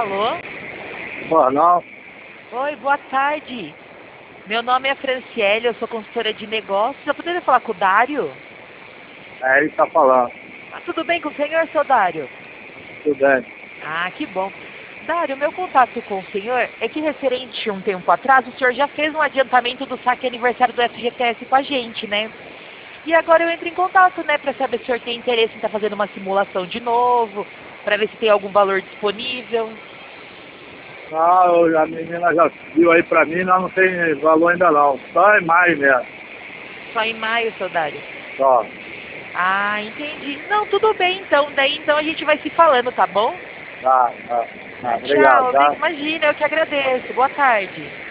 Alô? Não. Oi, boa tarde. Meu nome é Franciele, eu sou consultora de negócios. Eu poderia falar com o Dário? É ele que tá falando. Tudo bem com o senhor, seu Dário? Tudo bem. Que bom. Dário, meu contato com o senhor é que referente a um tempo atrás, o senhor já fez um adiantamento do saque aniversário do FGTS com a gente, né? E agora eu entro em contato, né, para saber se o senhor tem interesse em estar fazendo uma simulação de novo, para ver se tem algum valor disponível. Não, a menina já viu aí pra mim, não tem valor ainda não. Só em maio mesmo. Só em maio, seu Dário. Só. Entendi. Não, tudo bem então. Daí então a gente vai se falando, tá bom? Tá. Obrigado, Tchau. tá? Imagina, eu que agradeço. Boa tarde.